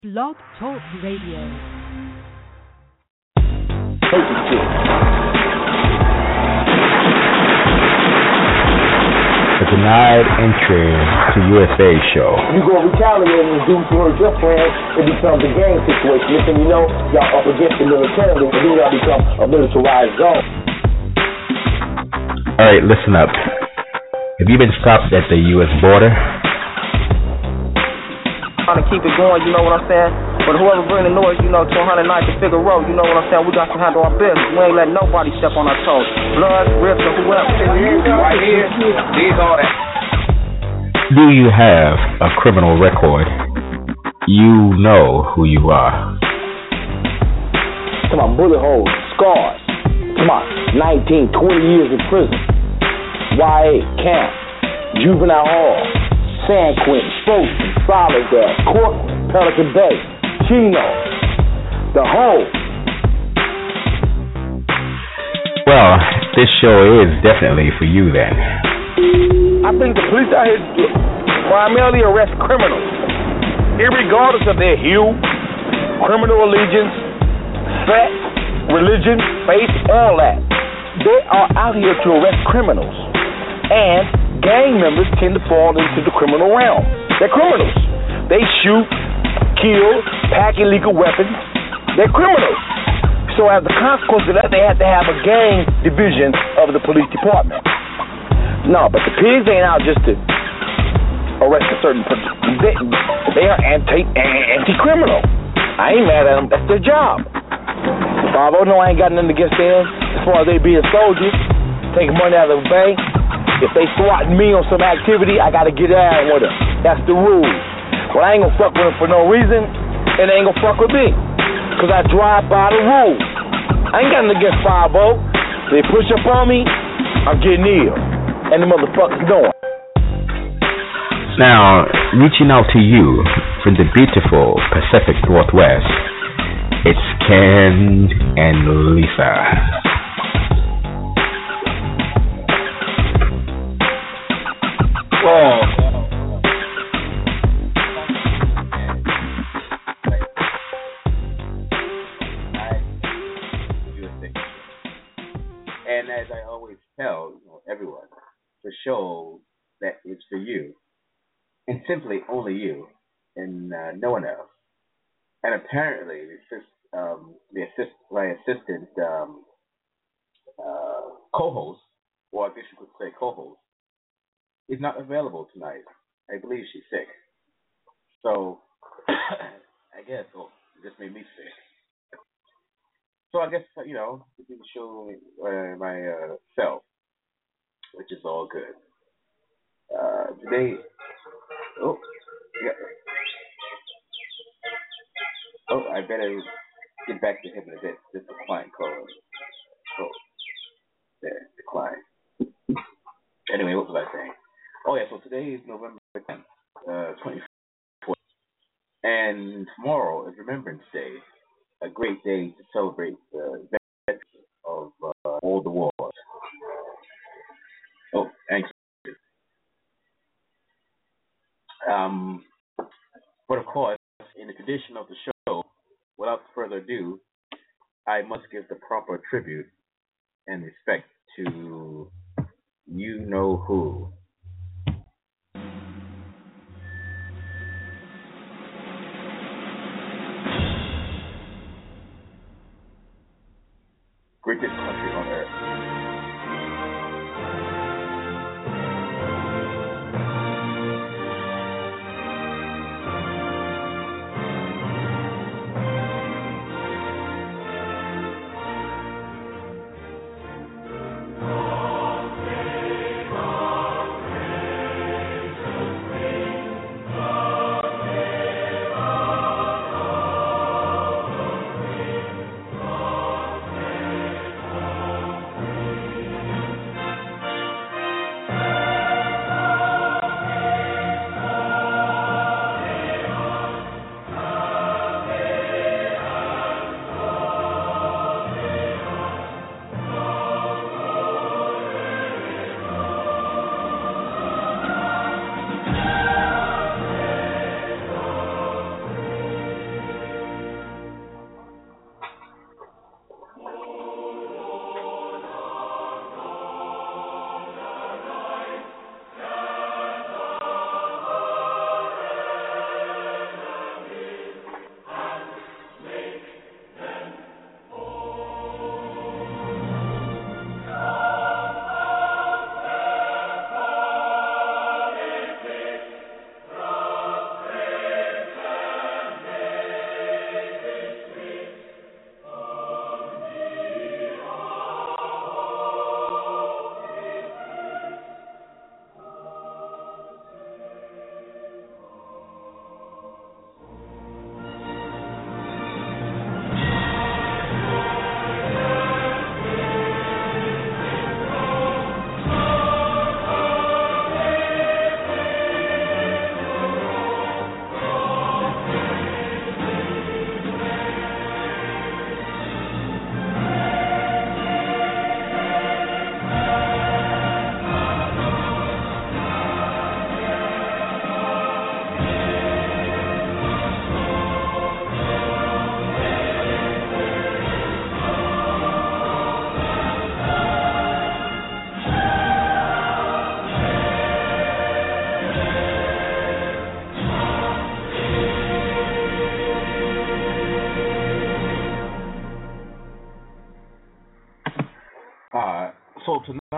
Blog Talk Radio. A denied entry to USA show. You go retaliate and do to hurt your friends, it becomes a gang situation. Listen, you know, y'all up against the military, and then y'all become a militarized zone. Alright, listen up. Have you been stopped at the US border? Trying to keep it going, you know what I'm saying? But whoever bring the noise, you know, to 109 to Figueroa, you know what I'm saying? We got to handle our business. We ain't letting nobody step on our toes. Blood, rips, or whoever. Right here, these all that. Do you have a criminal record? You know who you are. Come on, bullet holes, scars. Come on, 19, 20 years in prison. YA, camp, juvenile hall, San Quentin, Folsom, Soledad, Cortland, Pelican Bay, Chino, the whole. Well, this show is definitely for you then. I think the police out here primarily arrest criminals, irregardless of their hue, criminal allegiance, sex, religion, faith, all that. They are out here to arrest criminals. And gang members tend to fall into the criminal realm. They're criminals. They shoot, kill, pack illegal weapons. They're criminals. So as a consequence of that, they have to have a gang division of the police department. No, but the pigs ain't out just to arrest a certain person. They are anti-criminal. I ain't mad at them. That's their job. 5-0, no, I ain't got nothing against them as far as they being soldiers, taking money out of the bank. If they swatting me on some activity, I gotta get down with them. That's the rule. Well, I ain't gonna fuck with them for no reason, and they ain't gonna fuck with me. Cause I drive by the rules. I ain't got nothing against 5-0. They push up on me, I'm getting ill. And the motherfuckers know it. Now, reaching out to you from the beautiful Pacific Northwest, it's Ken and Lisa. And as I always tell everyone, the show that is for you, and simply only you, and no one else. And apparently, my assistant co-host, or I guess you could say co-host, is not available tonight. I believe she's sick. So, I guess, it just made me sick. So I guess, we can show myself, which is all good. Today, I better get back to him in a bit. Just a client call. Oh, there, decline. Anyway, what was I saying? Oh yeah, so today is November 10th, 24th, and tomorrow is Remembrance Day, a great day to celebrate the veterans of all the wars. Oh, thanks. But of course, in the tradition of the show, without further ado, I must give the proper tribute and respect to you know who. Greatest country on earth.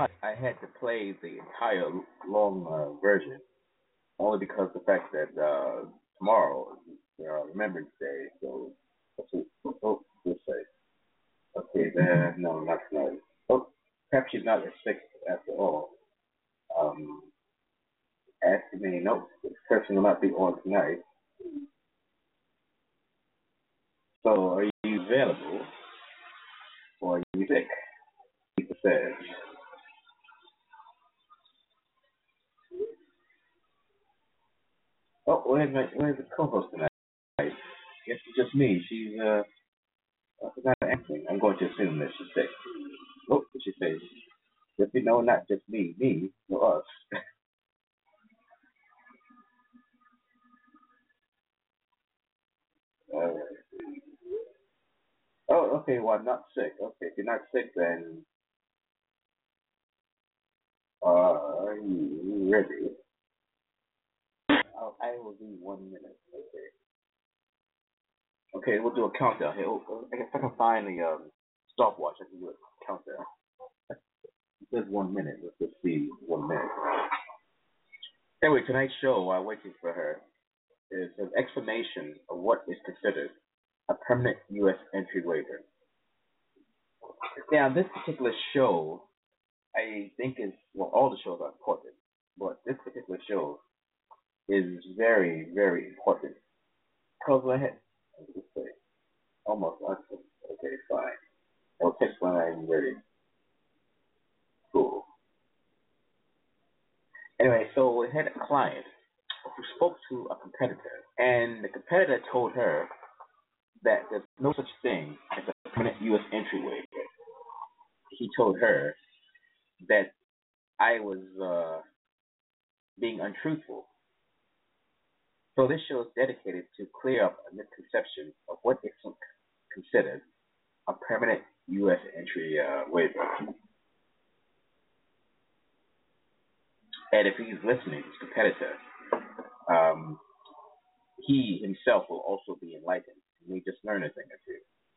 why I had to play the entire long version, only because the fact that tomorrow is Remembrance Day, so let's say. Okay, then, no, not tonight. Oh, perhaps she's not as sick after all. Asking me, no, this person will not be on tonight. So, are you available? Or are you sick? Lisa says. Oh, where's the co-host tonight? Guess it's just me. She's not answering. I'm going to assume that she's sick. Oh, what she says? Just no, not just me, no us. Oh, okay. Well, I'm not sick. Okay, if you're not sick, then are you ready? I will be 1 minute. Okay, we'll do a countdown here. I guess I can find the stopwatch. I can do a countdown. It says 1 minute. Let's just see 1 minute. Anyway, tonight's show, while waiting for her, is an explanation of what is considered a permanent U.S. entry waiver. Now, this particular show, I think all the shows are important, but this particular show is very, very important. Go ahead. Let's say, almost. Okay, fine. I'll text when I'm ready. Cool. Anyway, so we had a client who spoke to a competitor, and the competitor told her that there's no such thing as a permanent U.S. entry waiver. He told her that I was being untruthful. So this show is dedicated to clear up a misconception of what is considered a permanent U.S. entry waiver. And if he's listening, his competitor, he himself will also be enlightened. He may just learn a thing or two.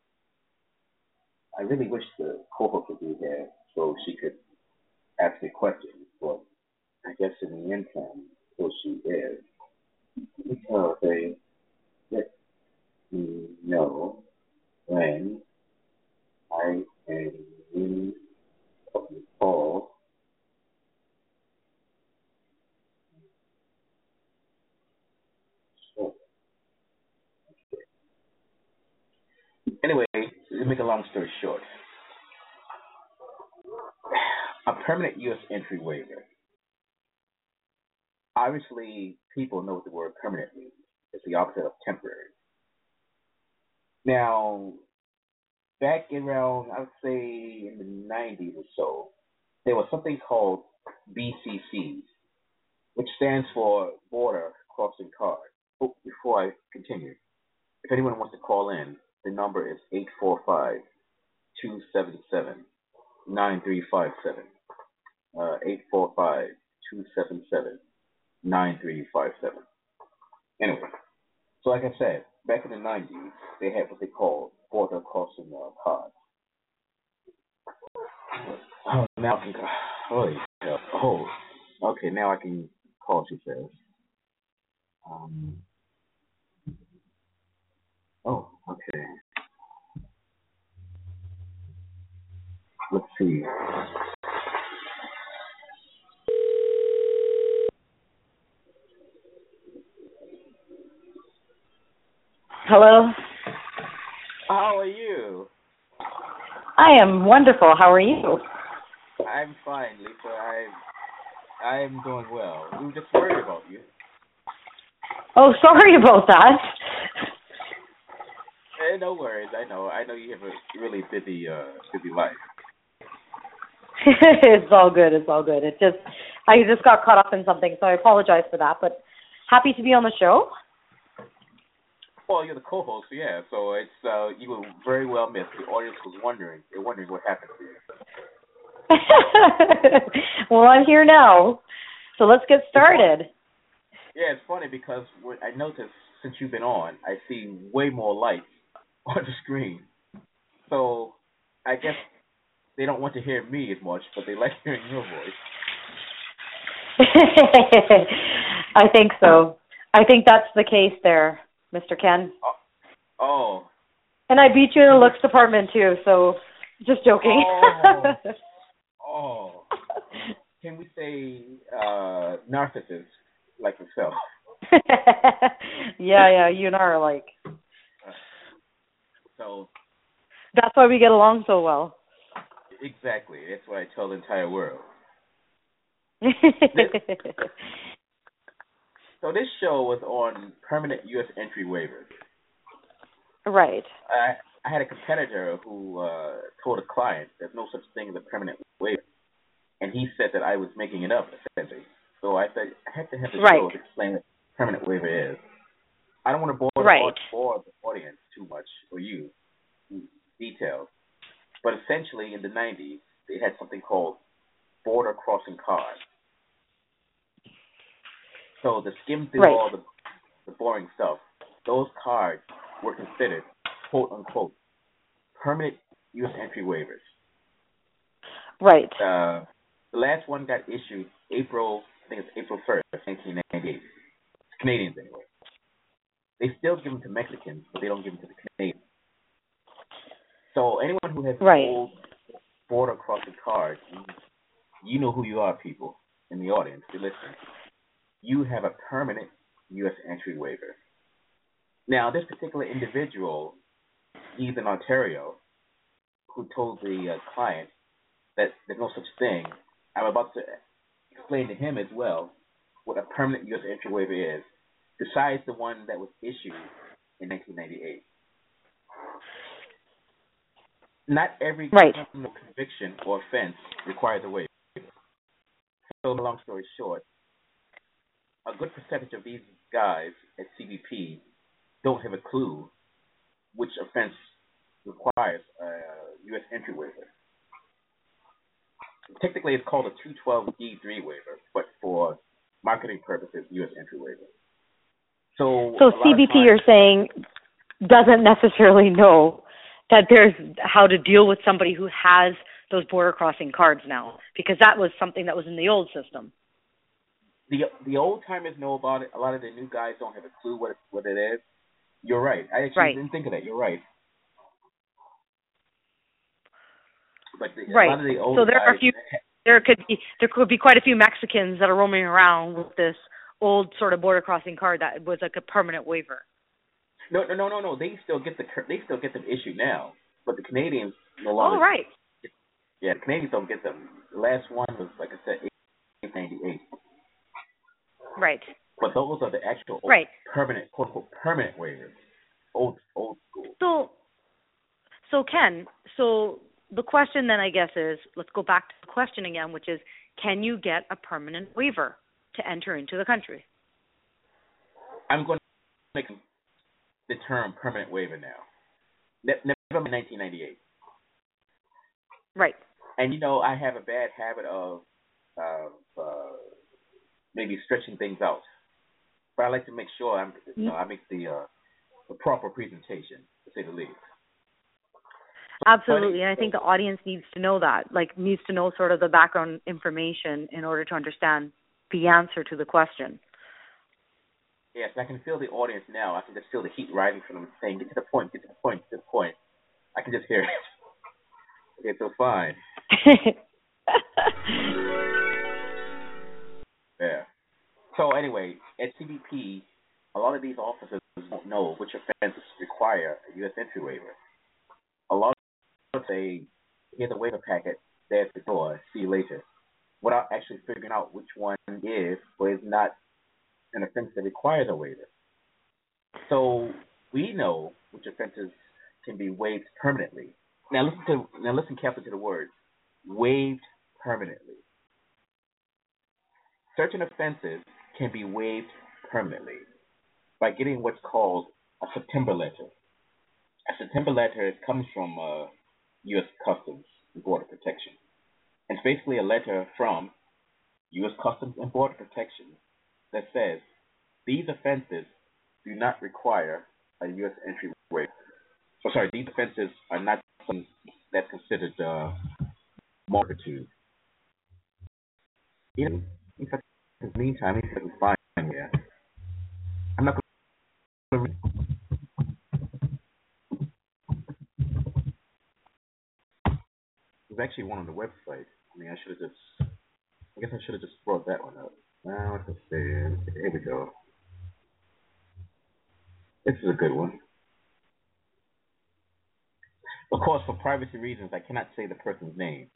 I really wish the co-host would be here so she could ask me questions, but I guess in the meantime, so she is. So they let me know when I am in the call. Anyway, to make a long story short, a permanent U.S. entry waiver. Obviously, people know what the word permanent means. It's the opposite of temporary. Now, back around, I would say in the 90s or so, there was something called BCCs, which stands for Border Crossing Card. Oh, before I continue, if anyone wants to call in, the number is 845-277-9357. 845-277-9357. Anyway, so like I said, back in the 90s, they had what they called border crossing cards. Oh, now I can call. Holy hell. Oh, okay, now I can call, she says. Oh, okay. Let's see. Hello? How are you? I am wonderful. How are you? I'm fine, Lisa. I'm doing well. We were just worried about you. Oh, sorry about that. No worries. I know you have a really busy life. It's all good. I just got caught up in something, so I apologize for that. But happy to be on the show. Well, you're the co-host, yeah. So it's you were very well missed. The audience was wondering. They're wondering what happened to you. Well, I'm here now, so let's get started. It's funny because I noticed since you've been on, I see way more lights on the screen. So I guess they don't want to hear me as much, but they like hearing your voice. I think so. I think that's the case there, Mr. Ken. Oh. And I beat you in the looks department too, so just joking. Oh. Can we say narcissist like yourself? Yeah, you and I are like. So. That's why we get along so well. Exactly. That's what I tell the entire world. So this show was on permanent U.S. entry waivers. Right. I had a competitor who told a client there's no such thing as a permanent waiver, and he said that I was making it up, essentially. So I said I had to have the show to explain what permanent waiver is. I don't want to bore the audience too much, or you, details. But essentially, in the 90s, they had something called border crossing cards. So to skim through all the boring stuff, those cards were considered, quote unquote, permanent U.S. entry waivers. Right. The last one got issued April 1st, 1998. It's Canadians anyway. They still give them to Mexicans, but they don't give them to the Canadians. So anyone who has old border crossing cards, you know who you are, people in the audience. If you're listening, you have a permanent U.S. entry waiver. Now, this particular individual, he's in Ontario, who told the client that there's no such thing. I'm about to explain to him as well what a permanent U.S. entry waiver is, besides the one that was issued in 1998. Not every criminal conviction or offense requires a waiver. So, long story short, a good percentage of these guys at CBP don't have a clue which offense requires a U.S. entry waiver. Technically, it's called a 212D3 waiver, but for marketing purposes, U.S. entry waiver. So CBP, you're saying, doesn't necessarily know that there's how to deal with somebody who has those border crossing cards now, because that was something that was in the old system. The old timers know about it. A lot of the new guys don't have a clue what it is. You're right. I actually didn't think of that. You're right. But a lot of the older guys, there could be quite a few Mexicans that are roaming around with this old sort of border crossing card that was like a permanent waiver. No. They still get them issued now, but the Canadians no longer. Oh, right. Yeah, the Canadians don't get them. The last one was, like I said, 1898. Right. But those are the actual permanent, quote unquote, permanent waivers. Old school. So Ken, the question then I guess is, let's go back to the question again, which is, can you get a permanent waiver to enter into the country? I'm going to make the term permanent waiver now. Never in 1998. Right. And I have a bad habit of maybe stretching things out, but I like to make sure I make the proper presentation, to say the least. Absolutely, and I think the audience needs to know that, needs to know sort of the background information in order to understand the answer to the question. Yes, I can feel the audience now. I can just feel the heat rising from them saying, get to the point, get to the point, get to the point. I can just hear it. Okay, so fine. Yeah. So anyway, at CBP, a lot of these officers don't know which offenses require a U.S. entry waiver. A lot of them say, here's a waiver packet, there's the door, see you later, without actually figuring out which one is or is not an offense that requires a waiver. So we know which offenses can be waived permanently. Now listen carefully to the words, waived permanently. Certain offenses can be waived permanently by getting what's called a September letter. A September letter comes from U.S. Customs and Border Protection. It's basically a letter from U.S. Customs and Border Protection that says these offenses do not require a U.S. entry waiver. These offenses are not something that's considered multitude. You know, in fact, in the meantime, if I can find here, I'm not going to read. There's actually one on the website. I mean, I guess I should have just brought that one up. Now, what's it say? Here we go. This is a good one. Of course, for privacy reasons, I cannot say the person's name.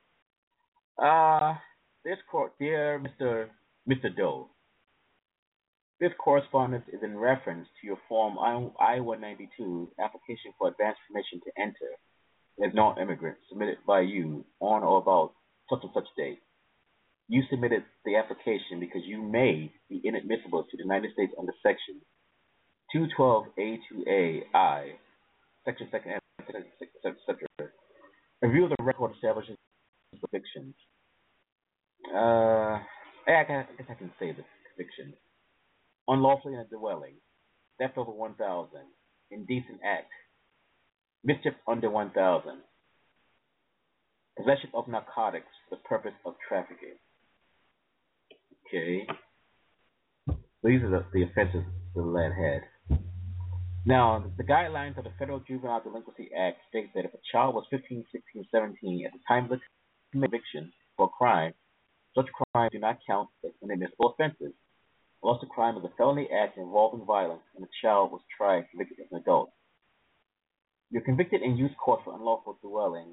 Dear Mr. Doe, this correspondence is in reference to your Form I-192 application for advance permission to enter as non-immigrant submitted by you on or about such and such date. You submitted the application because you may be inadmissible to the United States under Section 212A2A-I, Section 2nd, etc. Review of the record establishes convictions. I guess I can say the convictions. Unlawfully in a dwelling, theft over 1,000, indecent act, mischief under 1,000, possession of narcotics for the purpose of trafficking. Okay. These are the offenses the lad had. Now, the guidelines of the Federal Juvenile Delinquency Act state that if a child was 15, 16, 17 at the time of the conviction for a crime, such crimes do not count as inadmissible offenses, unless the crime is a felony act involving violence and the child was tried and convicted as an adult. You're convicted in youth court for unlawful dwelling,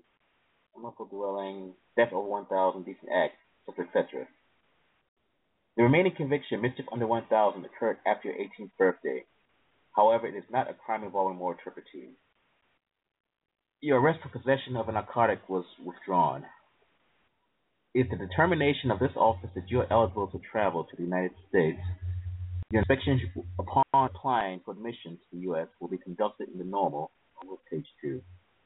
theft over 1,000, decent act, etc. The remaining conviction, mischief under 1,000, occurred after your 18th birthday. However, it is not a crime involving moral turpitude. Your arrest for possession of a narcotic was withdrawn. It is the determination of this office that you are eligible to travel to the United States. Your inspection upon applying for admission to the U.S. will be conducted in the normal, page 2.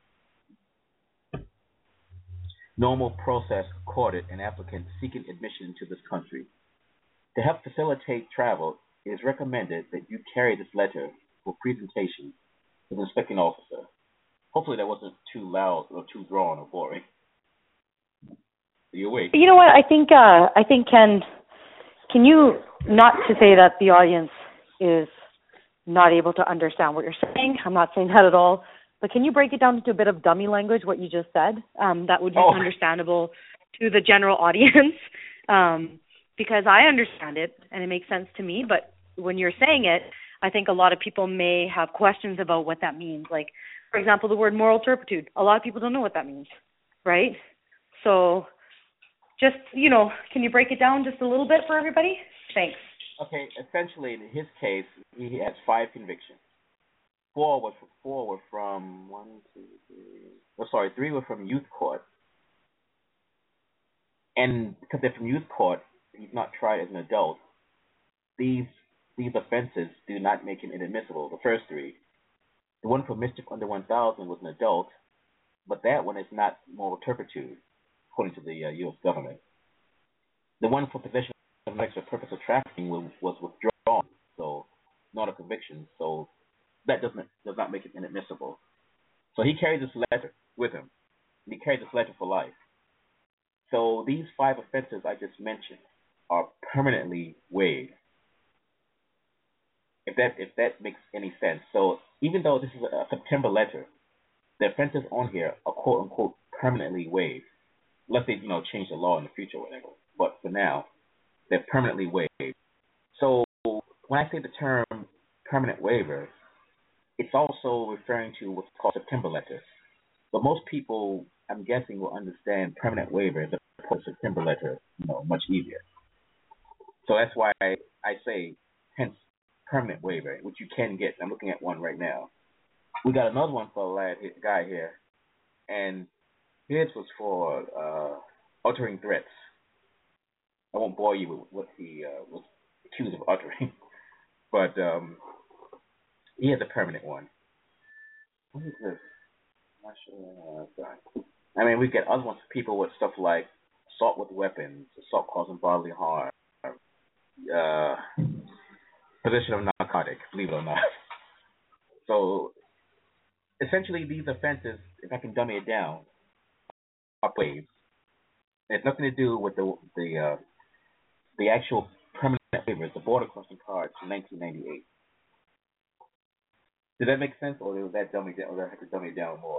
Normal process accorded an applicant seeking admission to this country. To help facilitate travel, it is recommended that you carry this letter for presentation to the inspecting officer. Hopefully that wasn't too loud or too drawn or boring. Are you awake? You know what? I think Ken, can you, not to say that the audience is not able to understand what you're saying. I'm not saying that at all. But can you break it down into a bit of dummy language, what you just said? That would be understandable to the general audience. Because I understand it and it makes sense to me, but when you're saying it, I think a lot of people may have questions about what that means. Like, for example, the word moral turpitude. A lot of people don't know what that means, right? So just, can you break it down just a little bit for everybody? Thanks. Okay, essentially, in his case, he has 5 convictions. 4 were from 3 were from youth court. And because they're from youth court, he's not tried as an adult. These offenses do not make him inadmissible. The first 3, the one for mischief under 1,000 was an adult, but that one is not moral turpitude, according to the U.S. government. The one for possession of an extra purpose of trafficking was withdrawn, so not a conviction. So that does not make him inadmissible. So he carries this letter with him, and he carries this letter for life. So these 5 offenses I just mentioned are permanently waived. If that makes any sense. So even though this is a September letter, the offenses on here are quote unquote permanently waived, unless they change the law in the future or whatever. But for now, they're permanently waived. So when I say the term permanent waiver, it's also referring to what's called September letter. But most people, I'm guessing, will understand permanent waiver as a September letter, much easier. So that's why I say, hence, permanent waiver, which you can get. I'm looking at one right now. We got another one for a guy here, and his was for uttering threats. I won't bore you with what he was accused of uttering, but he has a permanent one. What is this? I'm not sure. I mean, we get other ones for people with stuff like assault with weapons, assault causing bodily harm, possession of narcotics, believe it or not. So, essentially, these offenses, if I can dummy it down, are waived. It has nothing to do with the actual permanent waivers, the border crossing cards from 1998. Did that make sense, or did that dummy down, or did I have to dummy it down more?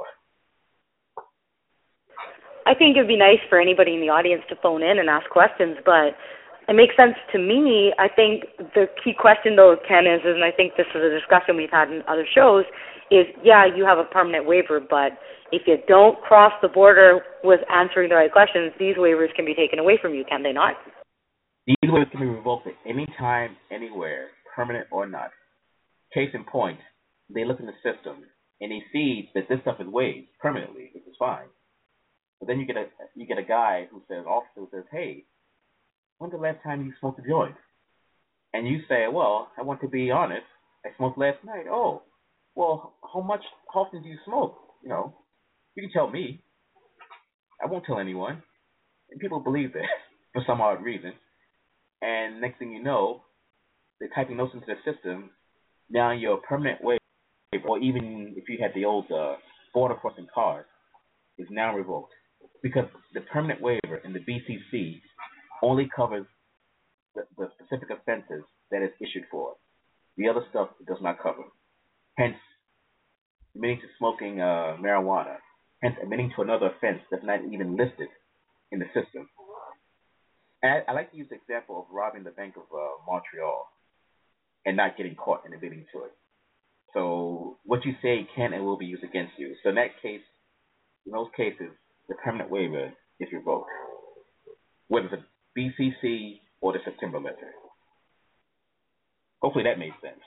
I think it would be nice for anybody in the audience to phone in and ask questions, but it makes sense to me. I think the key question, though, Ken, is, and I think this is a discussion we've had in other shows, is, yeah, you have a permanent waiver, but if you don't cross the border with answering the right questions, these waivers can be taken away from you, can they not? These waivers can be revoked at any time, anywhere, permanent or not. Case in point, they look in the system, and they see that this stuff is waived permanently, which is fine. But then you get a guy who says, officer who says, hey, when's the last time you smoked a joint? And you say, well, I want to be honest, I smoked last night. Oh, well, how often do you smoke? You know, you can tell me. I won't tell anyone. And people believe that for some odd reason. And next thing you know, they're typing those into the system. Now your permanent waiver, or even if you had the old border crossing card, is now revoked. Because the permanent waiver in the BCC only covers the specific offenses that it's issued for. The other stuff it does not cover. Hence, admitting to smoking marijuana. Hence, admitting to another offense that's not even listed in the system. And I like to use the example of robbing the Bank of Montreal and not getting caught and admitting to it. So what you say can and will be used against you. So in those cases, the permanent waiver is revoked, whether it's a BCC or the September letter. Hopefully that made sense.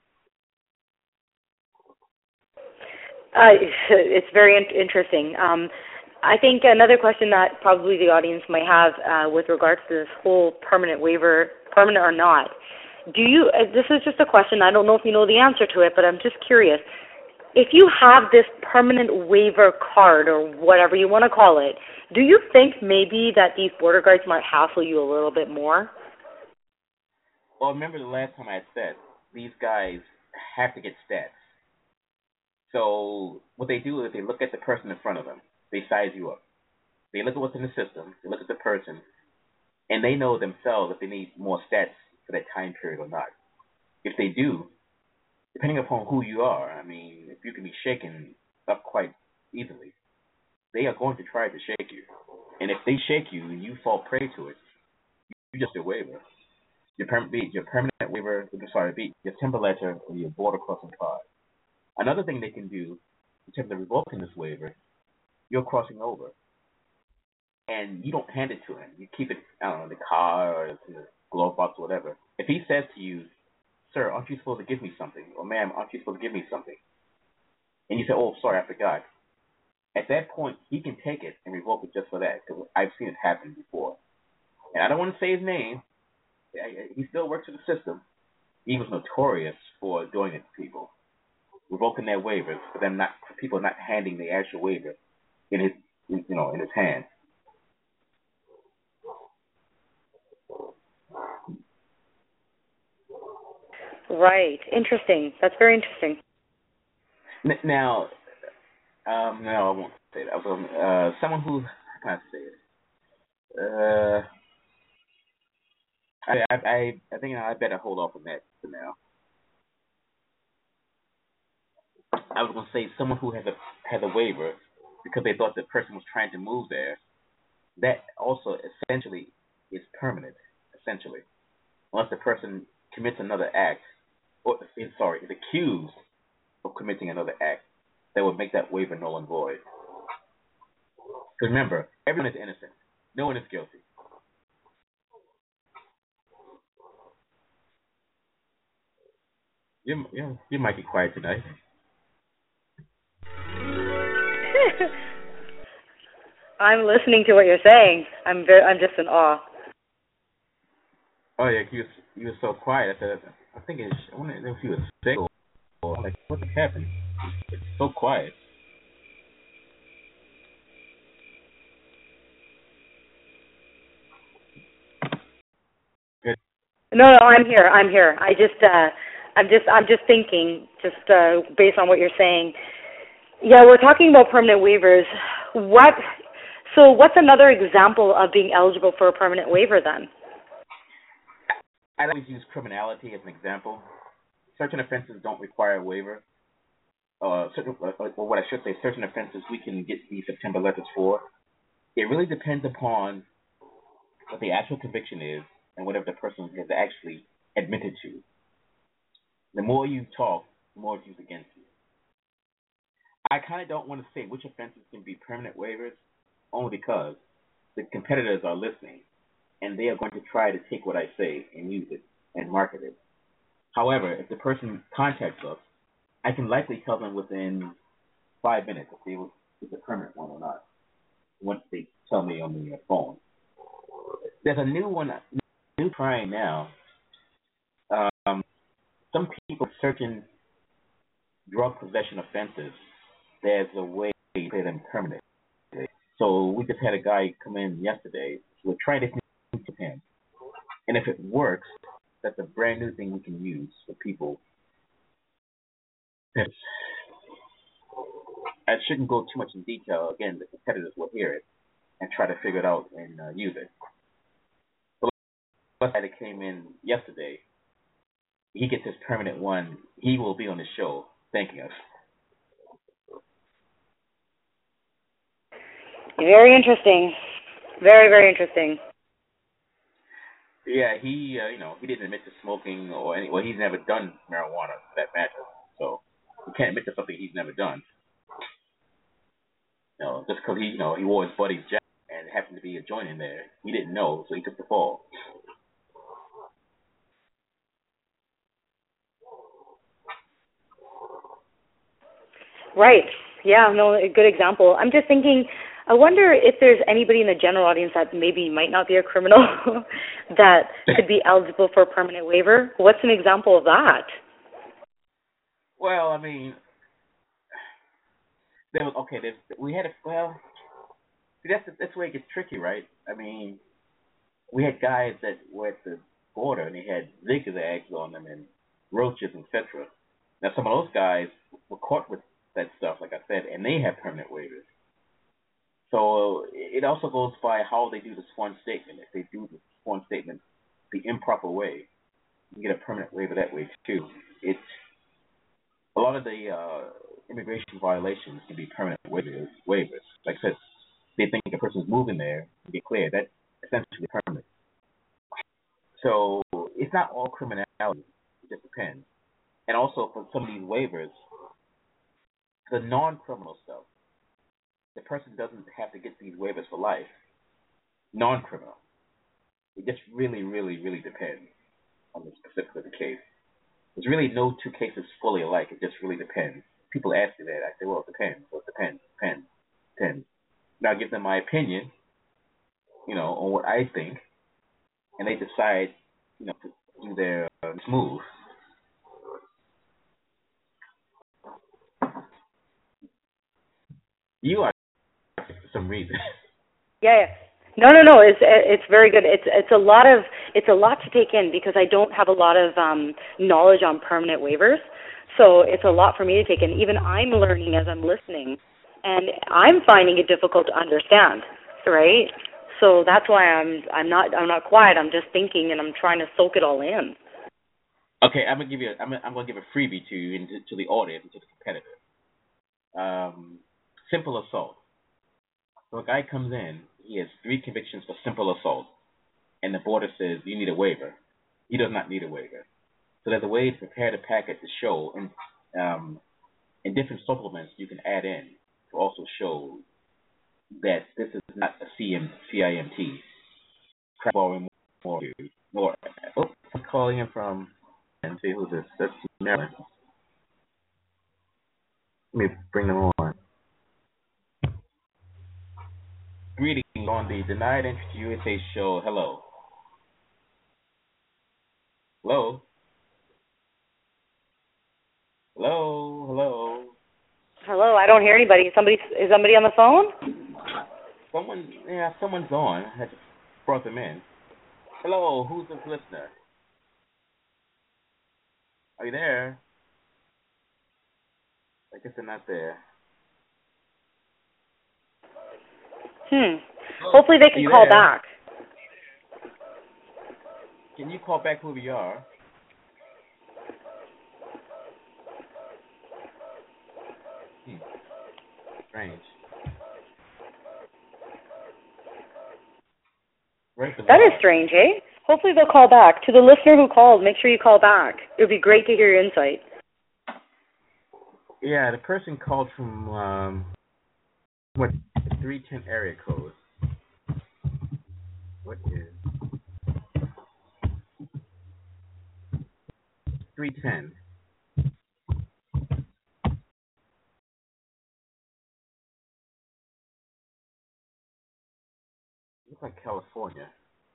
It's very interesting. I think another question that probably the audience might have with regards to this whole permanent waiver, permanent or not, this is just a question, I don't know if you know the answer to it, but I'm just curious. If you have this permanent waiver card, or whatever you want to call it, do you think maybe that these border guards might hassle you a little bit more? Well, remember the last time I said, these guys have to get stats. So what they do is they look at the person in front of them. They size you up. They look at what's in the system. They look at the person. And they know themselves if they need more stats for that time period or not. If they do, depending upon who you are, I mean, if you can be shaken up quite easily, they are going to try to shake you. And if they shake you and you fall prey to it, you just a waiver. Your permanent waiver, your timber letter or your border crossing card. Another thing they can do in terms of revoking this waiver, you're crossing over. And you don't hand it to him. You keep it, I don't know, in the car or in the glove box or whatever. If he says to you, sir, aren't you supposed to give me something? Or ma'am, aren't you supposed to give me something? And you say, oh, sorry, I forgot. At that point, he can take it and revoke it just for that. Because I've seen it happen before. And I don't want to say his name. He still works for the system. He was notorious for doing it to people, revoking their waivers, for people not handing the actual waiver in his hand. Right. Interesting. That's very interesting. Now, no, I won't say that. Someone who, how can I say it? I think I better hold off on that for now. I was going to say someone who has a waiver because they thought the person was trying to move there. That also essentially is permanent, essentially, unless the person commits another act, or is accused of committing another act that would make that waiver null and void. Because remember, everyone is innocent. No one is guilty. You might be quiet tonight. I'm listening to what you're saying. I'm just in awe. Oh yeah, you were so quiet. I wonder if you were sick or like what happened. It's so quiet. No, I'm here. I'm just thinking, based on what you're saying. Yeah, we're talking about permanent waivers. So what's another example of being eligible for a permanent waiver then? I always use criminality as an example. Certain offenses don't require a waiver. Or what I should say, certain offenses we can get these September letters for. It really depends upon what the actual conviction is and whatever the person has actually admitted to. The more you talk, the more it's used against you. I kind of don't want to say which offenses can be permanent waivers, only because the competitors are listening, and they are going to try to take what I say and use it and market it. However, if the person contacts us, I can likely tell them within 5 minutes if it's a permanent one or not, once they tell me on the phone. There's a new trying now. Some people searching drug possession offenses, there's a way to pay them permanent. So we just had a guy come in yesterday. We're trying this new to him. And if it works, that's a brand new thing we can use for people. I shouldn't go too much in detail. Again, the competitors will hear it and try to figure it out and use it. The guy that came in yesterday, he gets his permanent one. He will be on the show thanking us. Very interesting. Very, very interesting. Yeah, he didn't admit to smoking he's never done marijuana for that matter. So he can't admit to something he's never done. Just because he wore his buddy's jacket and happened to be a joint in there, he didn't know, so he took the fall. Right. Yeah, no, a good example. I'm just thinking, I wonder if there's anybody in the general audience that maybe might not be a criminal that could be eligible for a permanent waiver. What's an example of that? Well, I mean, that's where it gets tricky, right? I mean, we had guys that were at the border and they had zigzags on them and roaches, etc. Now, some of those guys were caught with that stuff, like I said, and they have permanent waivers. So it also goes by how they do the sworn statement. If they do the sworn statement the improper way, you get a permanent waiver that way too. It's a lot of the immigration violations can be permanent waivers. Like I said, they think a person's moving there to get cleared. That's essentially permanent. So it's not all criminality. It just depends. And also for some of these waivers, the non-criminal stuff, the person doesn't have to get these waivers for life. Non-criminal. It just really, really, really depends on the specifics of the case. There's really no two cases fully alike. It just really depends. People ask me that. I say, well, it depends. Well, it depends. Now I give them my opinion, on what I think, and they decide, to do their move. You are for some reason. Yeah. No. It's very good. It's a lot to take in because I don't have a lot of knowledge on permanent waivers. So it's a lot for me to take in. Even I'm learning as I'm listening, and I'm finding it difficult to understand. Right. So that's why I'm not quiet. I'm just thinking and I'm trying to soak it all in. Okay, I'm gonna give a freebie to you and to the audience and to the competitor. Simple assault. So a guy comes in, he has 3 convictions for simple assault, and the border says you need a waiver. He does not need a waiver. So there's a way to prepare the packet to show, and different supplements you can add in to also show that this is not a CIMT. I'm calling in from, and see who's this. That's Maryland. Let me bring them on. Greetings on the Denied Entry to USA show. Hello. Hello. Hello. Hello. I don't hear anybody. Is somebody on the phone? Someone's on. I just brought them in. Hello. Who's this listener? Are you there? I guess they're not there. Hopefully they can call back. Can you call back who we are? Strange. That is strange, eh? Hopefully they'll call back. To the listener who called, make sure you call back. It would be great to hear your insight. Yeah, the person called from 310 area code. What is 310? Looks like California.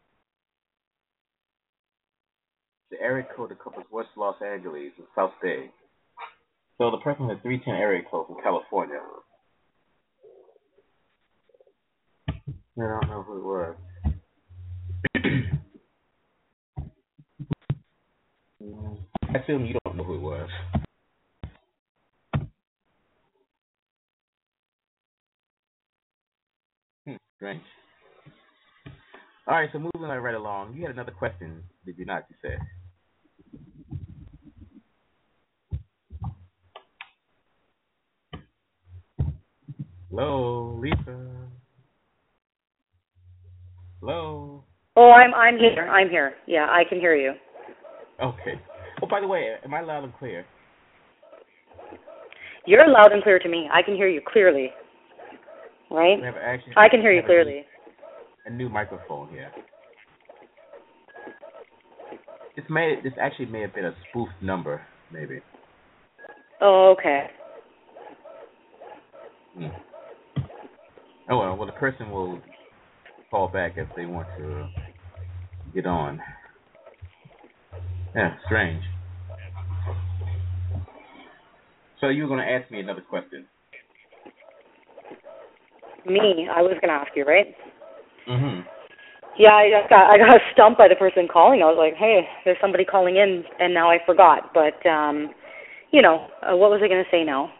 The area code that covers West Los Angeles and South Bay. So the person had 310 area code from California. I don't know who it was. I assume you don't know who it was. Strange. All right, so moving right along. You had another question, did you not? You said. Hello, Lisa. Hello. Oh, I'm here. I'm here. Yeah, I can hear you. Okay. Oh, by the way, am I loud and clear? You're loud and clear to me. I can hear you clearly. Right? I can hear you clearly. A new microphone here. This actually may have been a spoof number, maybe. Oh, okay. Oh well, the person will call back if they want to get on. Yeah, strange. So you were going to ask me another question. Me? I was going to ask you, right? Mm-hmm. Yeah, I got stumped by the person calling. I was like, hey, there's somebody calling in, and now I forgot. But, what was I going to say now?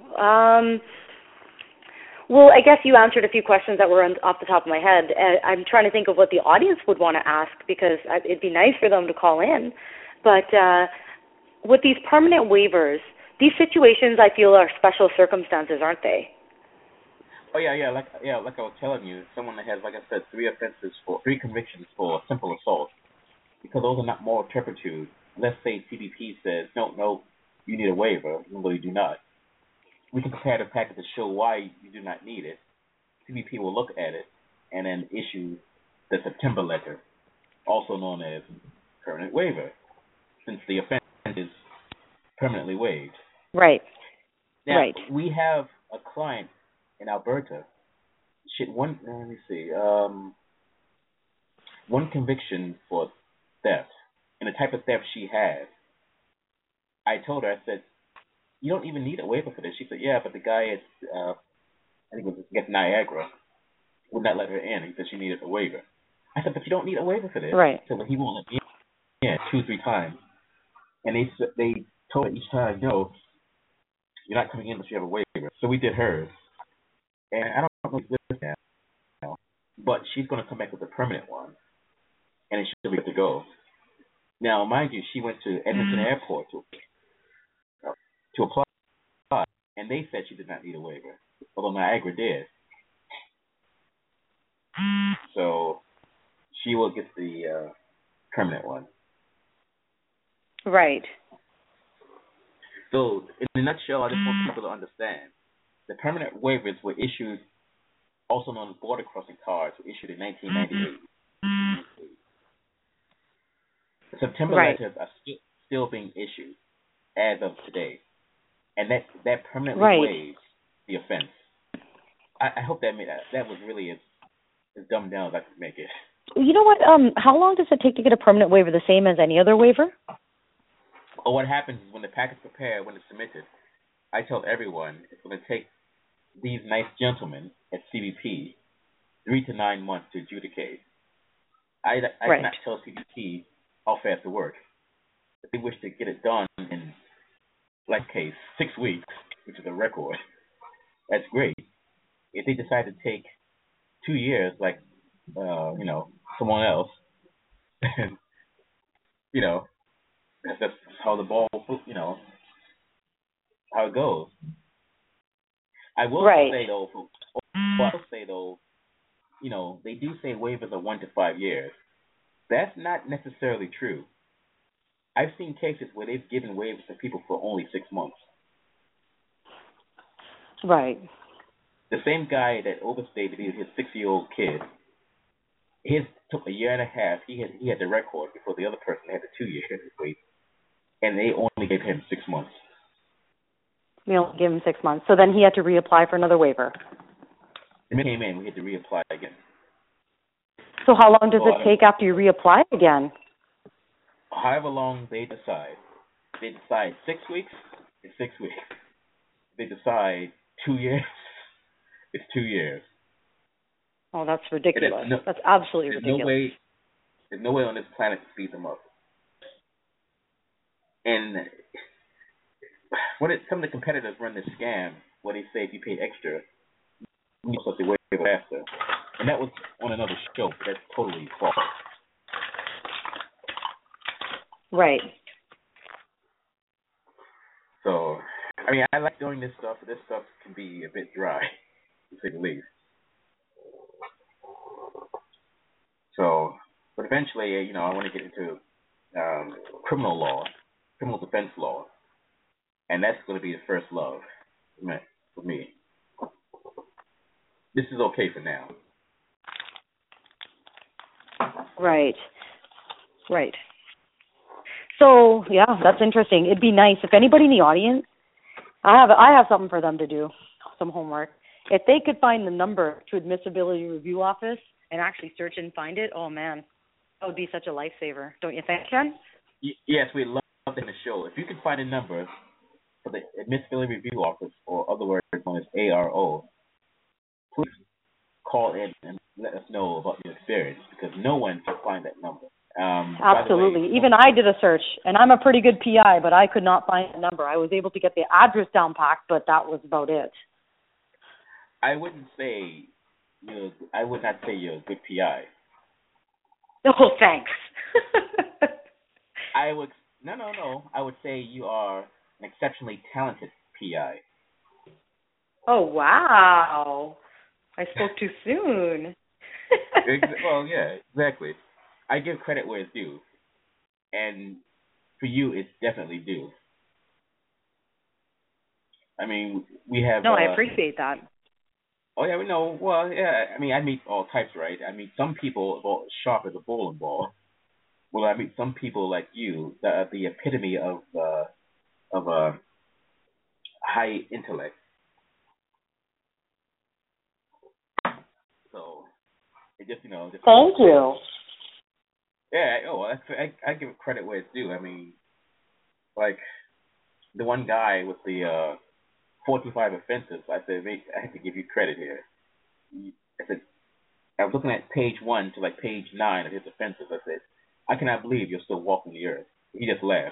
Well, I guess you answered a few questions that were off the top of my head. I'm trying to think of what the audience would want to ask because it'd be nice for them to call in. But with these permanent waivers, these situations I feel are special circumstances, aren't they? Oh yeah, like I was telling you, someone that has, like I said, 3 convictions for simple assault, because those are not moral turpitude. Let's say CBP says, no, you need a waiver, even though you do not. We can prepare the packet to show why you do not need it. CBP will look at it and then issue the September letter, also known as permanent waiver, since the offense is permanently waived. Right. Now, right. We have a client in Alberta. One conviction for theft, and the type of theft she has. I told her, I said, you don't even need a waiver for this. She said, yeah, but the guy at, I think it was Niagara, would not let her in. He said she needed a waiver. I said, but you don't need a waiver for this. Right. So he won't let me in 2-3 times. And they told her each time, no, you're not coming in unless you have a waiver. So we did hers. And I don't know if it's listening now, but she's going to come back with a permanent one, and she'll be good to go. Now, mind you, she went to Edmonton Airport to apply, and they said she did not need a waiver, although Niagara did. So she will get the permanent one. Right. So, in a nutshell, I just want people to understand. The permanent waivers were issued, also known as border crossing cards, were issued in 1998. The September letters are still being issued as of today, and that permanently waives the offense. I hope that was really as dumbed down as I could make it. You know what? How long does it take to get a permanent waiver? The same as any other waiver? Well, what happens is when the packet's prepared, when it's submitted, I tell everyone it's going to take these nice gentlemen at CBP 3 to 9 months to adjudicate. I cannot tell CBP how fast to work. If they wish to get it done in, like case, 6 weeks, which is a record, that's great. If they decide to take 2 years like someone else. And that's just how the ball, how it goes. I will say though, they do say waivers are 1 to 5 years. That's not necessarily true. I've seen cases where they've given waivers to people for only 6 months. Right. The same guy that overstayed to be his 6-year-old kid, his took a year and a half. He had the record before the other person had the 2 years wait, and they only gave him 6 months. We only gave him 6 months, so then he had to reapply for another waiver. And he came in, we had to reapply again. So how long does it take after you reapply again? However long they decide. If they decide 6 weeks, it's 6 weeks. If they decide 2 years, it's 2 years. Oh, that's ridiculous. That's absolutely ridiculous. There's no way on this planet to speed them up. And some of the competitors run this scam where they say if you pay extra, you supposed to waive faster. And that was on another show. That's totally false. Right. So, I like doing this stuff, but this stuff can be a bit dry, to say the least. So, but eventually, I want to get into criminal law, criminal defense law, and that's going to be the first love for me. This is okay for now. Right. So, yeah, that's interesting. It'd be nice if anybody in the audience, I have something for them to do, some homework. If they could find the number to Admissibility Review Office and actually search and find it, oh man, that would be such a lifesaver, don't you think, Ken? Yes, we'd love it in the show. If you could find a number for the Admissibility Review Office, or otherwise known as ARO, please call in and let us know about your experience, because no one can find that number. Absolutely. Even I did a search, and I'm a pretty good PI, but I could not find the number. I was able to get the address down packed, but that was about it. I would not say you're a good PI. Oh, thanks. No. I would say you are an exceptionally talented PI. Oh, wow. I spoke too soon. Well, yeah, exactly. I give credit where it's due. And for you, it's definitely due. We have... No, I appreciate that. Oh, yeah, we know. Well, yeah, I meet all types, right? I meet some people sharp as a bowling ball. Well, I meet some people like you that are the epitome of high intellect. So, it just, Thank you. Yeah, I give credit where it's due. Like, the one guy with the 45 offenses, I said, I have to give you credit here. I said, I was looking at page 1 to page 9 of his offenses. I said, I cannot believe you're still walking the earth. He just laughed.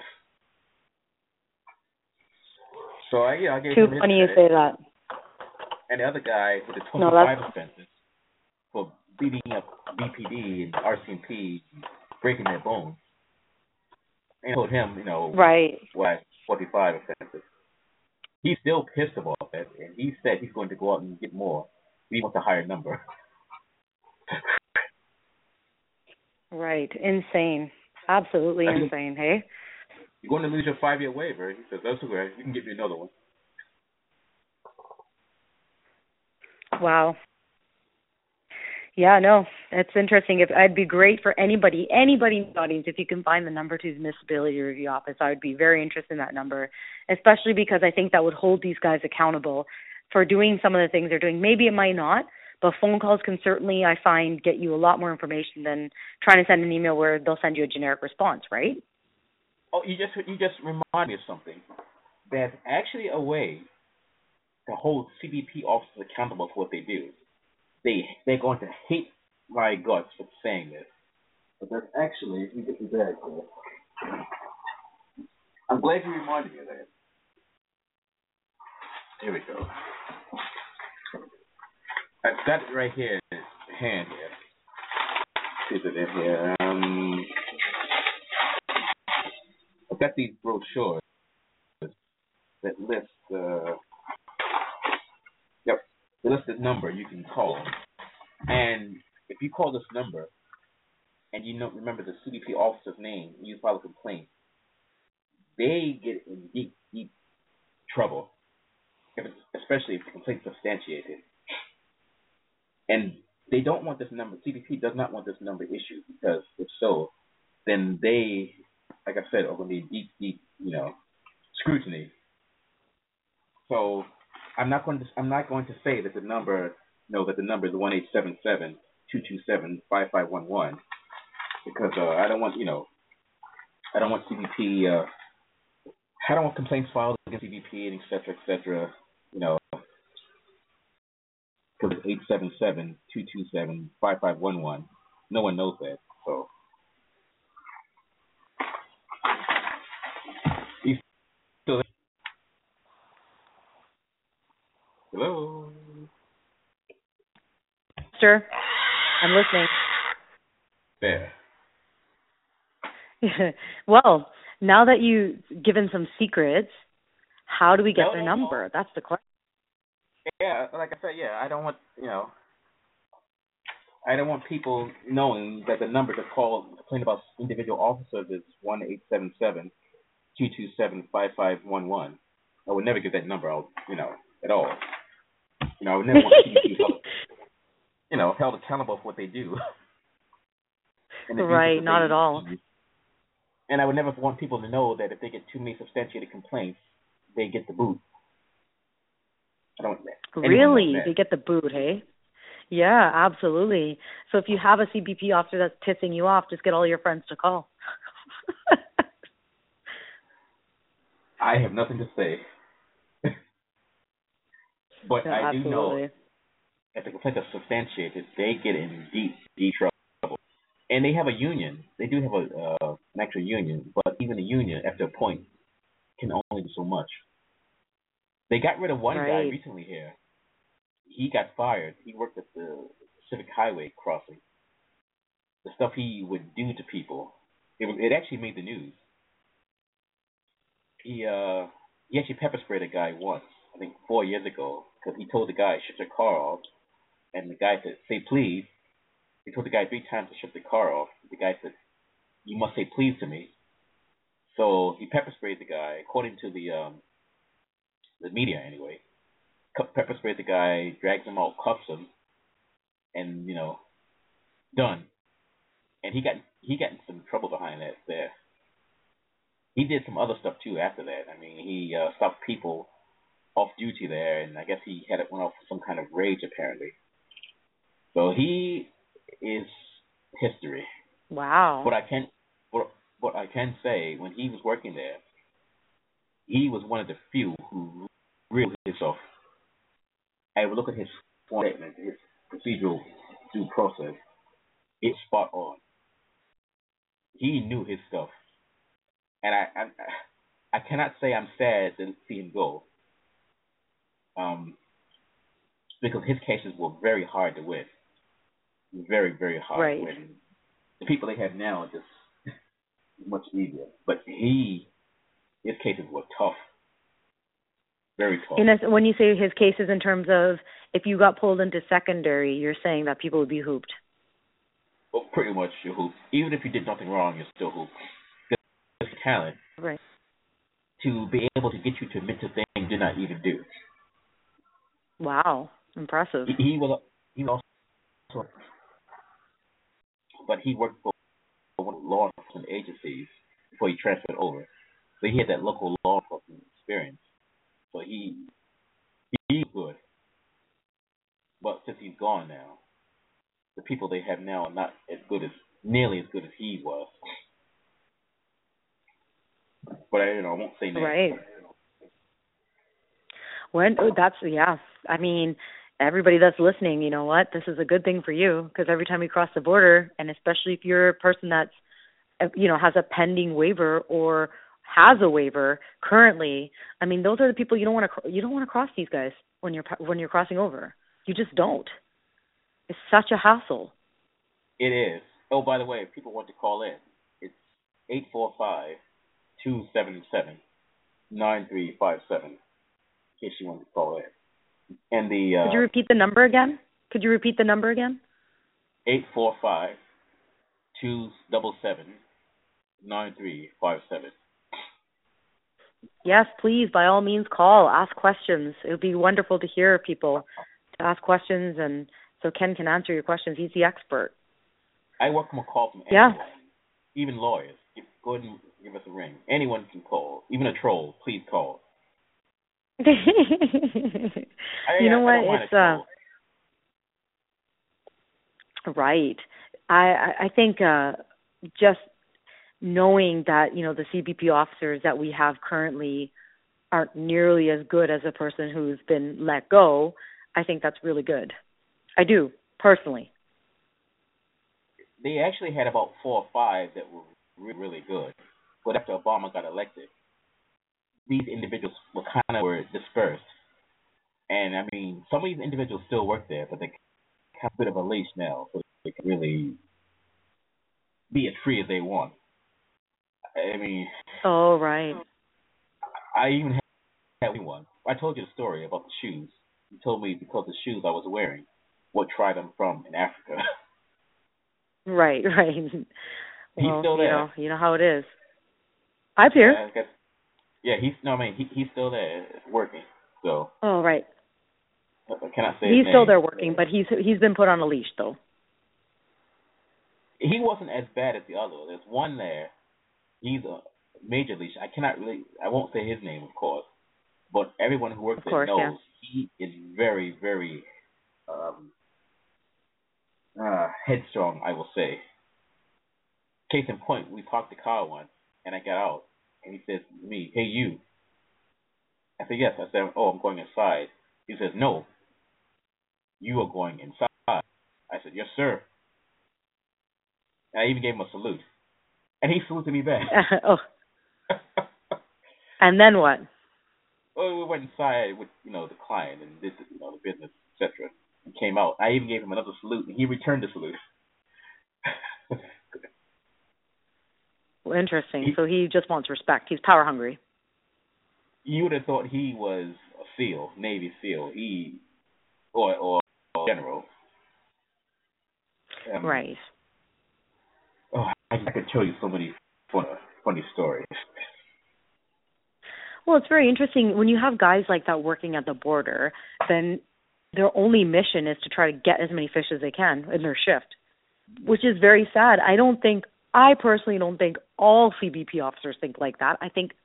So I gave him his funny credit. You say that. And the other guy with the 25 offenses for beating up BPD and RCMP, breaking their bones. And I told him, right. Why 45 offenses. He's still pissed about that, and he said he's going to go out and get more. He wants a higher number. Right. Insane. Absolutely insane, hey? You're going to lose your 5-year waiver. He says, that's okay. You can give me another one. Wow. Yeah, no, it's interesting. It'd be great for anybody in the audience, if you can find the number to the Admissibility Review Office. I would be very interested in that number, especially because I think that would hold these guys accountable for doing some of the things they're doing. Maybe it might not, but phone calls can certainly, I find, get you a lot more information than trying to send an email where they'll send you a generic response, right? Oh, you just remind me of something. There's actually a way to hold CBP officers accountable for what they do. They're going to hate my guts for saying this, but that's actually, let me get you back here. I'm glad you reminded me of that. Here we go. I've got it right here. hand here. See if it's in here. I've got these brochures that list they list the number you can call. And if you call this number and you don't remember the CBP officer's name, you file a complaint, they get in deep, deep trouble, especially if the complaint's substantiated. And they don't want this number, CBP does not want this number issued, because if so, then they, like I said, are going to be deep, deep, scrutiny. So I'm not going to say that the number is 1-877-227-5511, because I don't want CBP. I don't want complaints filed against CBP and et cetera, because it's 877-227-5511. No one knows that, so. Hello? Sir, I'm listening. There. Well, now that you've given some secrets, how do we get their number? No. That's the question. Yeah, like I said, I don't want people knowing that the number to call to complain about individual officers is 1-877-227-5511. I would never give that number out, at all. I would never want CBP held accountable for what they do. Right, not at all. And I would never want people to know that if they get too many substantiated complaints, they get the boot. I don't want that. Really? They get the boot, hey? Yeah, absolutely. So if you have a CBP officer that's pissing you off, just get all your friends to call. I have nothing to say. But yeah, I do absolutely. know if the complaints are substantiated, they get in deep, deep trouble. And they have a union. They do have an actual union, but even a union, after a point, can only do so much. They got rid of one guy recently here. He got fired. He worked at the Pacific Highway crossing. The stuff he would do to people, it actually made the news. He actually pepper sprayed a guy once, I think 4 years ago, because he told the guy, shut your car off. And the guy said, say please. He told the guy 3 times to shut the car off. The guy said, you must say please to me. So he pepper sprayed the guy, according to the media anyway. Pepper sprayed the guy, drags him out, cuffs him, and done. And he got in some trouble behind that there. He did some other stuff too after that. I mean, he stopped people off duty there, and I guess he went off some kind of rage apparently. So he is history. Wow. What I can say, when he was working there, he was one of the few who really himself. I would look at his statement, his procedural due process. It's spot on. He knew his stuff, and I cannot say I'm sad to see him go, because his cases were very hard to win, very, very hard to win. The people they have now are just much easier, but his cases were tough. Very tough. When you say his cases in terms of if you got pulled into secondary, you're saying that people would be hooped? Well, pretty much you're hooped. Even if you did nothing wrong, you're still hooped. There's talent to be able to get you to admit to things you did not even do. Wow, impressive. He was also, but he worked for one of the law enforcement agencies before he transferred over. So he had that local law enforcement experience. So he's good. But since he's gone now, the people they have now are not nearly as good as he was. But I won't say names. Right. I mean, everybody that's listening, you know what? This is a good thing for you, because every time you cross the border, and especially if you're a person that's, has a pending waiver or has a waiver currently, I mean, those are the people you don't want to cross these guys when you're crossing over. You just don't. is such a hassle. It is. Oh, by the way, if people want to call in, it's 845-277-9357, in case you want to call in. And the Could you repeat the number again? 845-277-9357. Yes, please, by all means, call, ask questions. It would be wonderful to hear people to ask questions, and so Ken can answer your questions. He's the expert. I welcome a call from anyone, even lawyers. Go ahead and give us a ring. Anyone can call, even a troll. Please call. You know what? It's right. I think just knowing that, you know, the CBP officers that we have currently aren't nearly as good as a person who's been let go, I think that's really good. I do, personally. They actually had about 4 or 5 that were really good. But after Obama got elected, these individuals were dispersed. And, I mean, some of these individuals still work there, but they have a bit of a leash now, so they can really be as free as they want. I mean... Oh, right. I even had one. I told you the story about the shoes. He told me because the shoes I was wearing, what tribe I'm from in Africa. Right. He's still there. You know how it is. I'm here. He's still there working. So. Oh, right. Can I say he's still there working, but he's been put on a leash though. He wasn't as bad as the other. There's one there. He's a major leash. I won't say his name, of course, but everyone who works there knows he is very, very headstrong, I will say. Case in point, we parked the car once, and I got out, and he says to me, "Hey, you." I said, "Yes." I said, "Oh, I'm going inside." He says, "No, you are going inside." I said, "Yes, sir." And I even gave him a salute. And he saluted me back. And then what? Well, we went inside with, the client and did, the business, etc. And came out. I even gave him another salute, and he returned the salute. Well, interesting. So he just wants respect. He's power hungry. You would have thought he was a SEAL, Navy SEAL, or general. Right. Oh, I could tell you so many funny stories. Well, it's very interesting. When you have guys like that working at the border, then their only mission is to try to get as many fish as they can in their shift, which is very sad. I personally don't think all CBP officers think like that. I think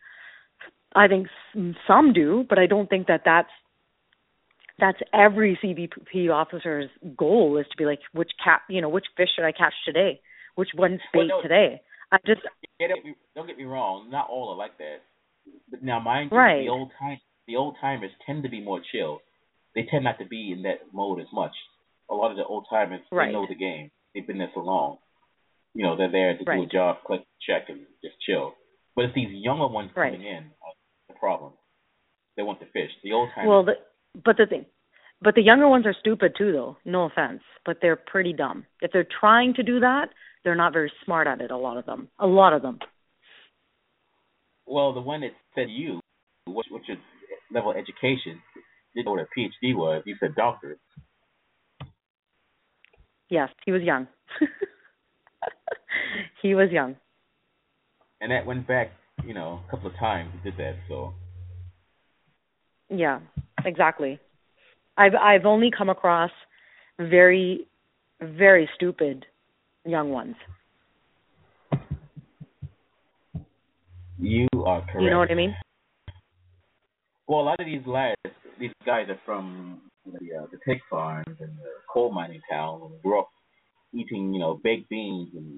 some do, but I don't think that's every CBP officer's goal is to be like, which fish should I catch today? Which one's bait today? Don't get me wrong, not all are like that. But now, mind you, right. the old timers tend to be more chill. They tend not to be in that mode as much. A lot of the old timers, They know the game. They've been there so long. They're there to do a job, collect a check, and just chill. But it's these younger ones coming in, the problem. They want to fish. The old timers. Well, but the younger ones are stupid too, though. No offense, but they're pretty dumb. If they're trying to do that, they're not very smart at it. A lot of them. Well, the one that said you, what's your level of education? Didn't know what a PhD was. You said doctorate. Yes, he was young. He was young. And that went back, a couple of times he did that, so. Yeah, exactly. I've only come across very, very stupid young ones. You are correct. You know what I mean? Well, a lot of these guys are from the pig farms and the coal mining towns and grew up eating, baked beans and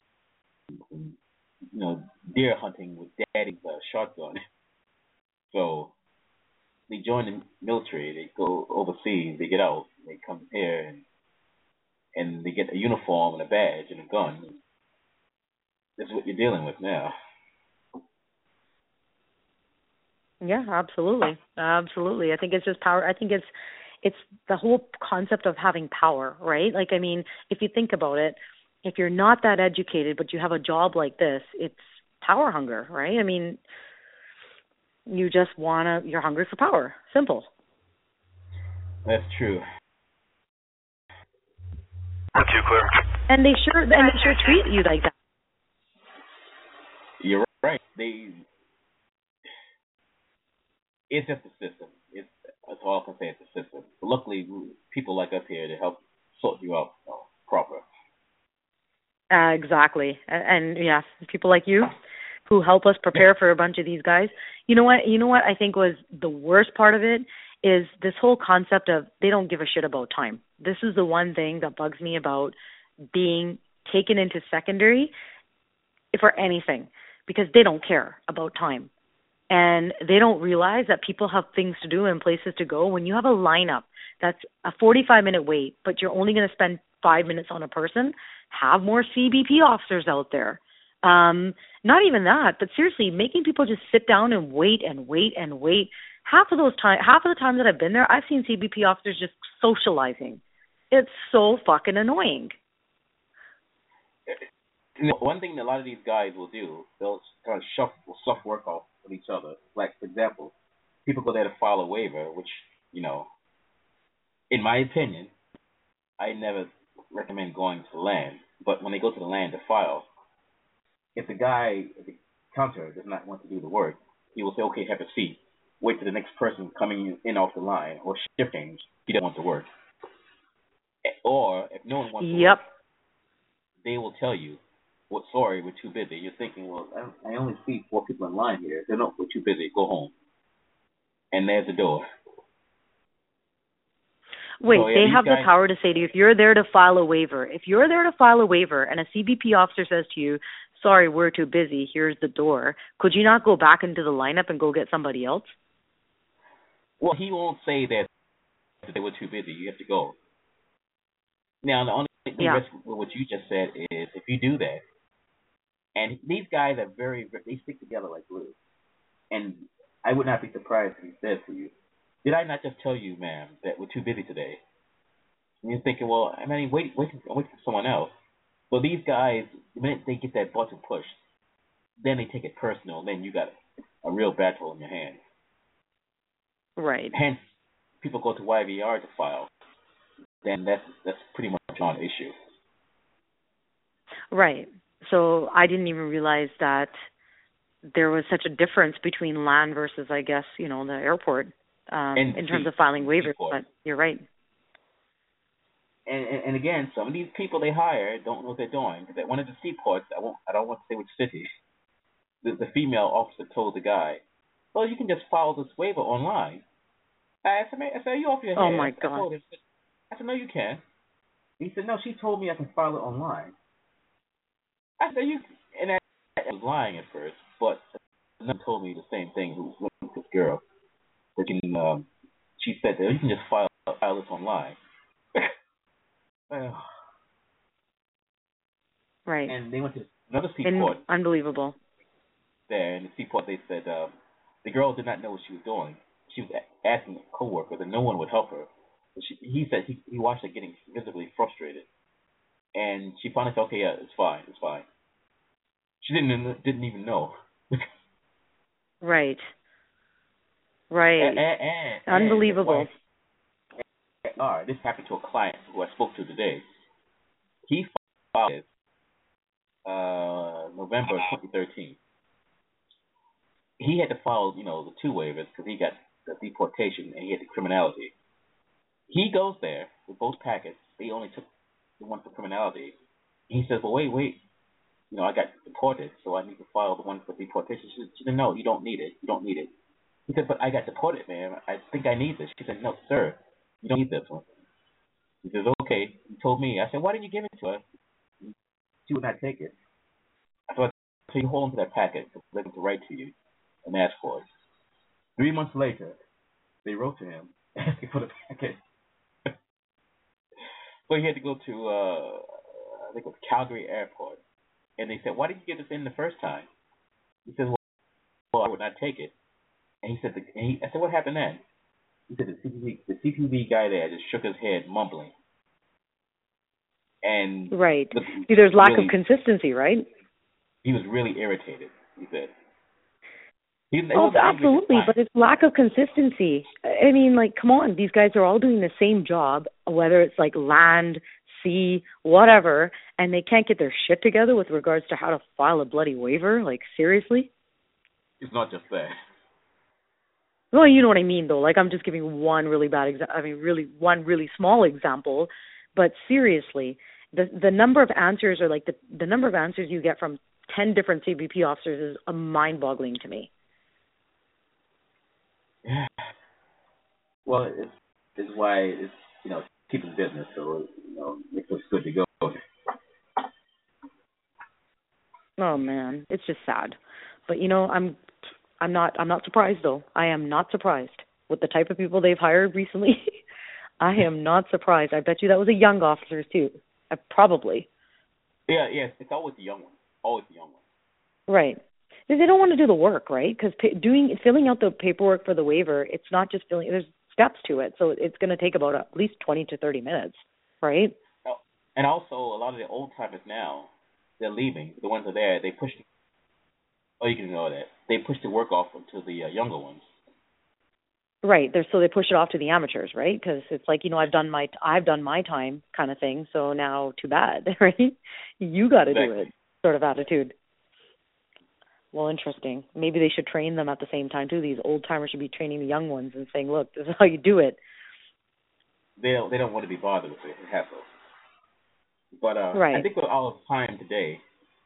deer hunting with daddy's shotgun. So they join the military, they go overseas, they get out, they come here and they get a uniform and a badge and a gun. That's what you're dealing with now. Yeah, absolutely. I think it's just power. I think it's the whole concept of having power, right? Like, I mean, if you think about it, if you're not that educated but you have a job like this, it's power hunger, right? I mean, you're hungry for power. Simple. That's true. Not too clear. And they sure treat you like that. You're right. It's just a system. That's all I can say. It's a system. But luckily, people like us here to help sort you out proper. Exactly. And yeah, people like you who help us prepare for a bunch of these guys. You know what I think was the worst part of it is this whole concept of they don't give a shit about time. This is the one thing that bugs me about being taken into secondary for anything, because they don't care about time. And they don't realize that people have things to do and places to go. When you have a lineup that's a 45-minute wait, but you're only going to spend 5 minutes on a person, have more CBP officers out there. Not even that, but seriously, making people just sit down and wait and wait and wait. Half of the time that I've been there, I've seen CBP officers just socializing. It's so fucking annoying. One thing that a lot of these guys will do, they'll kind of slough work off with each other. Like, for example, people go there to file a waiver, which, in my opinion, I never recommend going to land. But when they go to the land to file, if the counter does not want to do the work, he will say, okay, have a seat. Wait for the next person coming in off the line or shift change. He doesn't want to work. Or if no one wants to work, they will tell you, well, sorry, we're too busy. You're thinking, well, I only see 4 people in line here. They're not, we're too busy. Go home. And there's the door. Wait, so, they have the power to say to you, if you're there to file a waiver and a CBP officer says to you, sorry, we're too busy, here's the door, could you not go back into the lineup and go get somebody else? Well, he won't say that they were too busy. You have to go. Now, the only thing with what you just said is if you do that, and these guys are they stick together like glue. And I would not be surprised if he says to you, did I not just tell you, ma'am, that we're too busy today? And you're thinking, well, I mean, wait for someone else. But these guys, the minute they get that button pushed, then they take it personal. Then you got a real battle in your hands. Right. Hence, people go to YVR to file. Then that's pretty much on issue. Right. So I didn't even realize that there was such a difference between land versus, I guess, the airport in terms of filing waivers. But you're right. And again, some of these people they hire don't know what they're doing. Because at one of the seaports, I don't want to say which city, the female officer told the guy, well, you can just file this waiver online. I said, are you off your head? Oh, my God. I said, no, you can't. He said, no, she told me I can file it online. I said, and I was lying at first, but another told me the same thing who went with this girl. She said that you can just file this online. Right. And they went to another seaport. Unbelievable. There, in the seaport, they said the girl did not know what she was doing. She was asking a coworker that no one would help her. He said he watched her getting visibly frustrated. And she finally said, okay, yeah, it's fine. She didn't even know. Right. Unbelievable. This happened to a client who I spoke to today. He filed November 2013. He had to file, the 2 waivers because he got the deportation and he had the criminality. He goes there with both packets. They only took the one for criminality. He says, well, wait. I got deported, so I need to file the one for deportation. She said, no, you don't need it. He said, but I got deported, man. I think I need this. She said, no, sir, you don't need this one. He says, okay. He told me. I said, why didn't you give it to her? She would not take it. I thought, so you hold on to that packet for them to write to you and ask for it. 3 months later, they wrote to him asking for the packet. So he had to go to, I think it was Calgary Airport. And they said, why did you get this in the first time? He says, well, I would not take it. And he said, I said, what happened then? he said the CTV guy there just shook his head, mumbling. And right. See, there's lack of consistency, right? He was really irritated, he said. Absolutely, but it's lack of consistency. I mean, like, come on, these guys are all doing the same job, whether it's like land, sea, whatever, and they can't get their shit together with regards to how to file a bloody waiver. Like, seriously? It's not just that. Well, you know what I mean, though. Like, I'm just giving one really bad example. I mean, one really small example. But seriously, the number of answers, or like the number of answers you get from 10 different CBP officers is mind-boggling to me. Yeah. Well, it's why it's keeping business, so it looks good to go. Oh man, it's just sad. But I'm not surprised though. I am not surprised with the type of people they've hired recently. I am not surprised. I bet you that was a young officers too. Probably. Yeah, it's always the young one. Always the young one. Right. Because they don't want to do the work, right? Because filling out the paperwork for the waiver, it's not just filling. There's steps to it, so it's going to take about at least 20 to 30 minutes, right? And also, a lot of the old timers now, they're leaving. The ones that are there, they push. Oh, you can know that they push the work off to the younger ones. Right. So they push it off to the amateurs, right? Because it's like, I've done my time kind of thing. So now, too bad, right? You got to do it, sort of attitude. Well, interesting. Maybe they should train them at the same time too. These old timers should be training the young ones and saying, "Look, this is how you do it." They don't want to be bothered with the hassle. But right. I think with all of time today,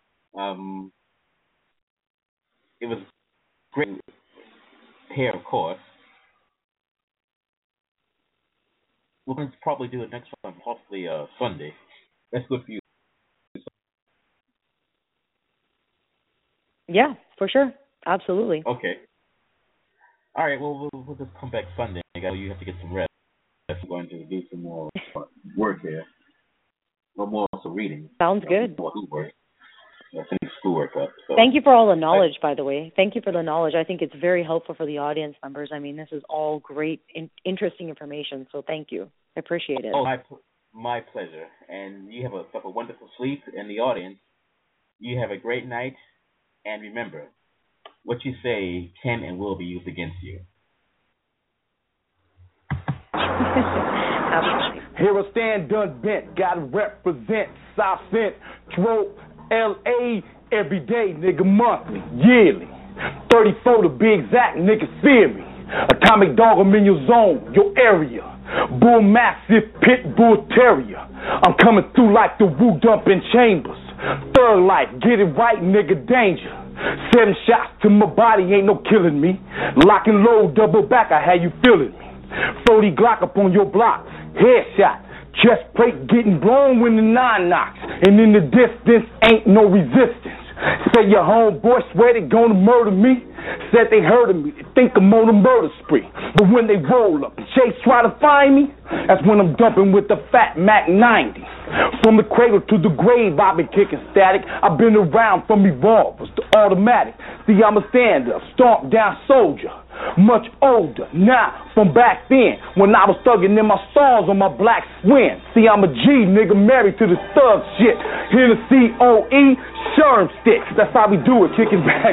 it was great here, of course. We're going to probably do it next time, possibly Sunday. That's good for you. Yeah, for sure. Absolutely. Okay. All right, well, we'll just come back Sunday. You have to get some rest. I'm going to do some more work here. A little more also reading. Sounds good. More schoolwork. Finish schoolwork up. So. Thank you for all the knowledge, by the way. Thank you for the knowledge. I think it's very helpful for the audience members. I mean, this is all great, interesting information, so thank you. I appreciate it. Oh, my pleasure. And you have a wonderful sleep. And the audience, you have a great night. And remember, what you say can and will be used against you. Here I stand unbent, gotta represent South Central, LA, every day, nigga, monthly, yearly. 34 to be exact, nigga, fear me. Atomic dog, I'm in your zone, your area. Bull massive, pit bull terrier. I'm coming through like the Wu dumping chambers. Thug life, get it right, nigga, danger. 7 shots to my body, ain't no killing me. Lock and load, double back, I had you feeling me. 40 Glock up on your block, headshot. Chest plate getting blown when the 9 knocks. And in the distance, ain't no resistance. Say your homeboy swear they gonna murder me. Said they heard of me, they think I'm on a murder spree. But when they roll up and Chase try to find me, that's when I'm dumping with the fat Mac 90. From the cradle to the grave, I've been kicking static. I've been around from revolvers to automatic. See, I'm a stand-up, stomp down soldier. Much older, now from back then, when I was thugging in my stars on my black swing. See, I'm a G, nigga, married to the thug shit. Here the COE, Sherm sticks. That's how we do it, kicking back.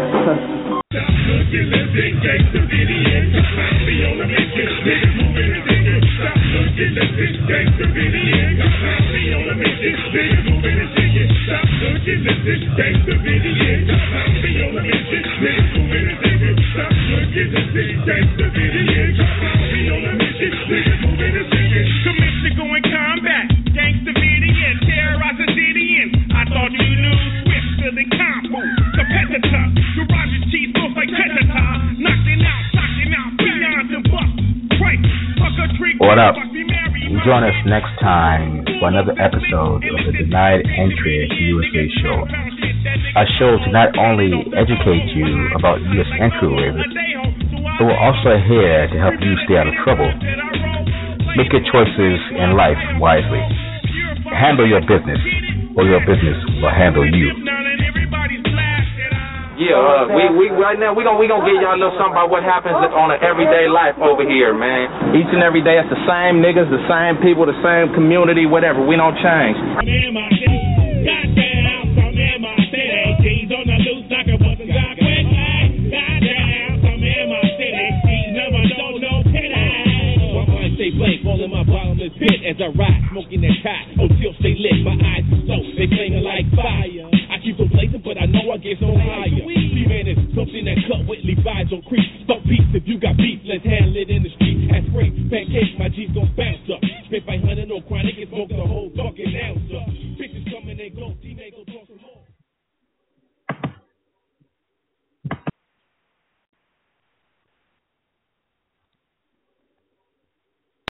What up? Join us next time for another episode of the Denied Entry to USA show. Our show to not only educate you about U.S. entry waivers, but we're also here to help you stay out of trouble. Make your choices in life wisely. Handle your business, or your business will handle you. Yeah, we right now we gonna give y'all a little something about what happens on an everyday life over here, man. Each and every day it's the same niggas, the same people, the same community, whatever. We don't change. Falling my bottomless pit as I ride, smoking that pot until stay lit. My eyes are slow, they flaming like fire. I keep on blazing, but I know I get so higher. See, man, it's something that cut with Levi's on creep. Fuck beef, if you got beef, let's handle it in the street. At spring, pancakes, my G's gon' bounce up. Spit 500 on chronic and smoke the whole fucking ounce up.